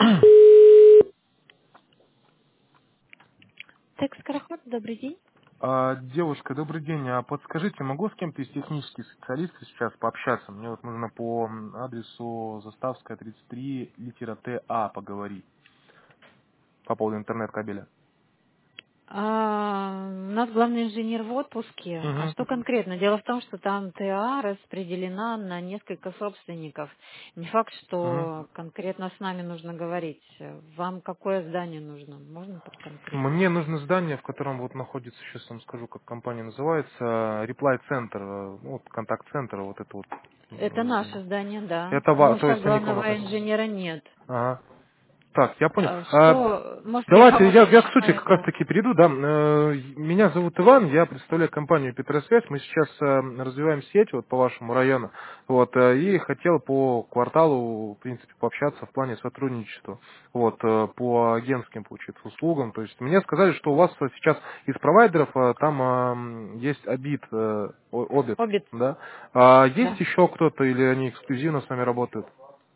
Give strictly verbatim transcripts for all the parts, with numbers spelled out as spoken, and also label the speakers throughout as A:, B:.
A: Так, Скороход, добрый день.
B: А, девушка, добрый день. А подскажите, могу с кем-то из технических специалистов сейчас пообщаться? Мне вот нужно по м, адресу Заставская, тридцать три, литера Т А поговорить по поводу интернет-кабеля.
A: А, у нас главный инженер в отпуске. А
B: Угу.
A: что конкретно? Дело в том, что там ТА распределена на несколько собственников. Не факт,
B: Угу.
A: что конкретно с нами нужно говорить. Вам какое здание нужно? Можно
B: Мне
A: подконкретнее?
B: нужно здание, в котором вот находится, сейчас вам скажу, как компания называется, Reply Center, э, ну, вот контакт-центр, вот это вот
A: Это
B: э, здание.
A: наше здание, да.
B: Это ва,
A: Но
B: то
A: сейчас
B: есть они
A: главного
B: комната.
A: инженера нет.
B: Ага. Так, я понял.
A: А
B: А,
A: что, может, я
B: давайте,
A: вас
B: я, я к сути как раз
A: могу...
B: таки перейду, да. Э, Меня зовут Иван, я представляю компанию Петросвязь. Мы сейчас э, развиваем сеть вот по вашему району. Вот, э, и хотел по кварталу, в принципе, пообщаться в плане сотрудничества. Вот, э, по агентским, получается, услугам. То есть мне сказали, что у вас э, сейчас из провайдеров э, там э, есть Обит, э, о- Обит,
A: Обед,
B: да. А есть
A: да.
B: еще кто-то или они эксклюзивно с вами работают?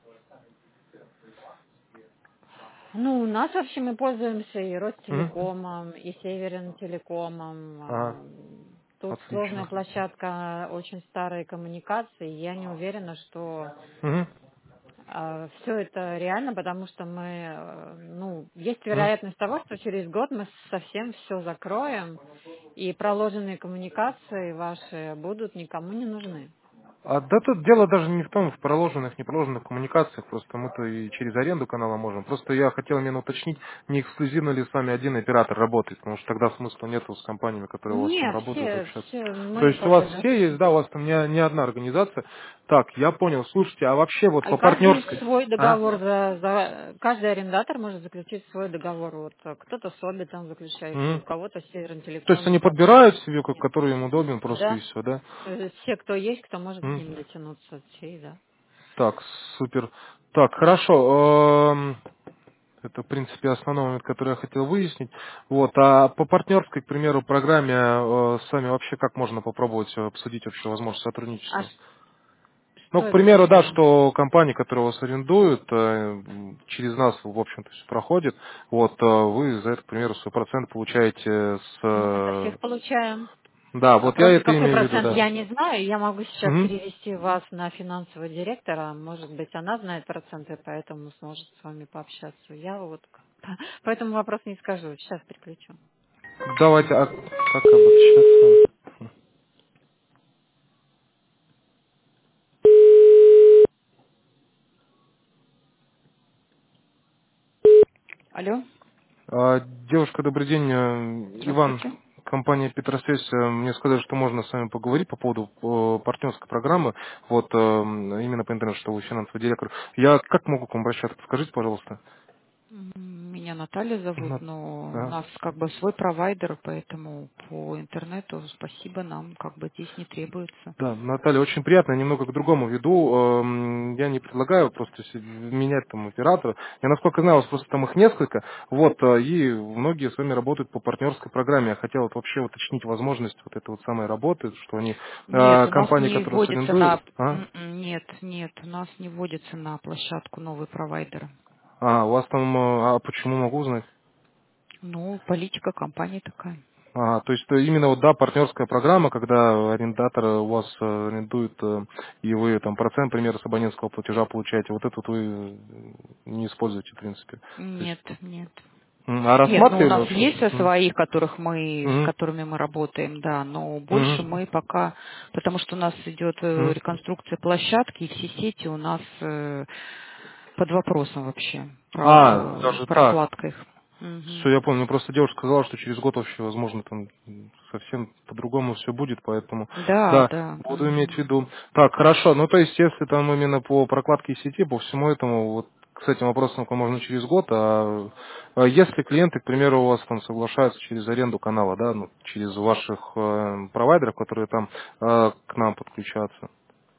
A: Ну, у нас вообще мы пользуемся и
B: Мгм.
A: Ростелекомом, и Северин Телекомом.
B: Ага,
A: А, Тут сложная
B: отлично.
A: площадка, очень старые коммуникации. Я не уверена, что
B: Мгм.
A: все это реально, потому что мы, э, ну, есть
B: Мгм.
A: вероятность того, что через год мы совсем все закроем, и проложенные коммуникации ваши будут никому не нужны.
B: А да тут дело даже не в том, в проложенных, не проложенных коммуникациях, просто мы-то и через аренду канала можем. Просто я хотел именно уточнить, не эксклюзивно ли с вами один оператор работает, потому что тогда смысла нету с компаниями, которые у вас там
A: Нет,
B: работают,
A: все,
B: общаться.
A: все,
B: То
A: мы
B: есть у вас
A: как бы
B: все есть, да, у вас там не, не одна организация. Так, я понял, слушайте, а вообще вот
A: А
B: по
A: каждый
B: партнерской,
A: свой
B: а?
A: договор, за, за- каждый арендатор может заключить свой договор. Вот э, кто-то с Обитом заключает, у
B: Мгм.
A: кого-то с Севером
B: То есть они
A: Телекомом, как
B: подбирают себе, как- который им удобен, просто и
A: да.
B: все, да?
A: Э, Все, кто есть, кто может к ним
B: Мгм.
A: дотянуться, все, да.
B: Так, супер. Так, хорошо. эм, Это, в принципе, основной момент, который я хотел выяснить. Вот. А по партнерской, к примеру, программе э, с вами вообще как можно попробовать э, обсудить вообще возможность
A: А
B: сотрудничества?
A: ш-
B: Ну,
A: что
B: к
A: это
B: примеру, да,
A: такое?
B: что компании, которые вас арендуют, э, м, через нас, в общем-то, все проходит. Вот, э, вы за это, к примеру, свой процент получаете с...
A: Мы со
B: э,
A: всех получаем.
B: Да,
A: А
B: вот я
A: просто
B: это
A: какой
B: имею в виду,
A: процент,
B: да.
A: я не знаю. Я могу сейчас
B: Мгм.
A: перевести вас на финансового директора. Может быть, она знает проценты, поэтому сможет с вами пообщаться. Я вот по этому вопросу не скажу. Сейчас переключу.
B: Давайте, а как обращаться?
A: Алло,
B: А, Девушка, добрый день. Э, Иван,
A: здравствуйте.
B: компания Петросвязь. Э, Мне сказали, что можно с вами поговорить по поводу э, партнерской программы. Вот э, именно по интернету, что вы финансовый директор. Я как могу к вам обращаться? Подскажите, пожалуйста.
A: М, Меня Наталья зовут,
B: Ну,
A: но у
B: да.
A: нас как бы свой провайдер, поэтому по интернету спасибо нам как бы здесь не требуется.
B: Да, Наталья, очень приятно. Я немного к другому веду. Эм, Я не предлагаю просто се- менять там оператора. Я, насколько знаю, у вас просто там их несколько. Вот, э, и многие с вами работают по партнерской программе. Я хотел вот вообще уточнить возможность вот этой вот самой работы, что они,
A: Нет,
B: э,
A: у нас
B: компании,
A: не
B: которые вас
A: вводится
B: арендуют.
A: на...
B: А?
A: М-м, Нет, нет, у нас не вводится на площадку новый провайдер.
B: А, у вас там, э, а почему могу узнать?
A: Ну, политика компании такая.
B: А, то есть э, именно вот, да, партнерская программа, когда арендатор у вас э, арендует, э, и вы там процент, например, с абонентского платежа получаете, вот это вот вы э, не используете, в принципе. То есть,
A: Нет, нет.
B: м, а
A: Нет, ну у
B: рассматривали
A: нас
B: вообще?
A: есть со
B: М,
A: своих, которых мы, с
B: м,
A: которыми мы работаем, да, но больше
B: м,
A: мы пока, потому что у нас идет э,
B: м.
A: реконструкция площадки, и все сети у нас э, под вопросом вообще,
B: А,
A: про,
B: даже так.
A: прокладка их. Мгм.
B: Все, я понял. Мне просто девушка сказала, что через год вообще, возможно, там м, совсем по-другому все будет, поэтому,
A: Да,
B: да,
A: да.
B: буду иметь в
A: Мгм.
B: виду. Так, хорошо. Ну, то есть, если там именно по прокладке сети, по всему этому, вот с этим вопросом можно через год, а, а если клиенты, к примеру, у вас там соглашаются через аренду канала, да, ну, через ваших э, провайдеров, которые там э, к нам подключаются.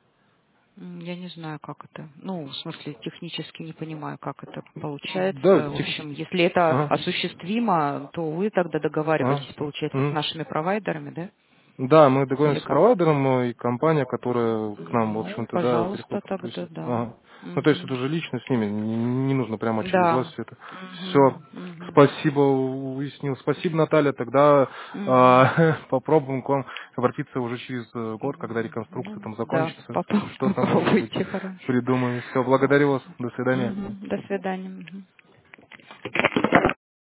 A: М, Я не знаю, как это. Ну, в смысле, технически не понимаю, как это
B: Да,
A: получается. В
B: тех-
A: общем, если это
B: ага,
A: осуществимо, то вы тогда
B: ага.
A: договариваетесь, получается, с
B: Мгм.
A: нашими провайдерами, да?
B: Да, мы
A: Или
B: договоримся с
A: как?
B: провайдером, э, и компания, которая к нам, в
A: Ну,
B: общем-то, да,
A: пожалуйста,
B: переходит,
A: тогда,
B: подключится.
A: да.
B: Ага. Ну, то есть это
A: Мгм.
B: уже лично с ними, не, не нужно прямо через вас
A: Да.
B: все это. Все,
A: Мгм. Мгм.
B: спасибо, уяснил. Спасибо, Наталья. Тогда
A: Мгм.
B: а, попробуем к вам обратиться уже через э, год, когда
A: Мгм.
B: реконструкция
A: Ну,
B: там
A: да,
B: закончится.
A: попро-
B: Что-то, может быть,
A: попробуйте, хорошо.
B: придумаем. Все, благодарю вас. До свидания.
A: Мгм. До свидания. Мгм.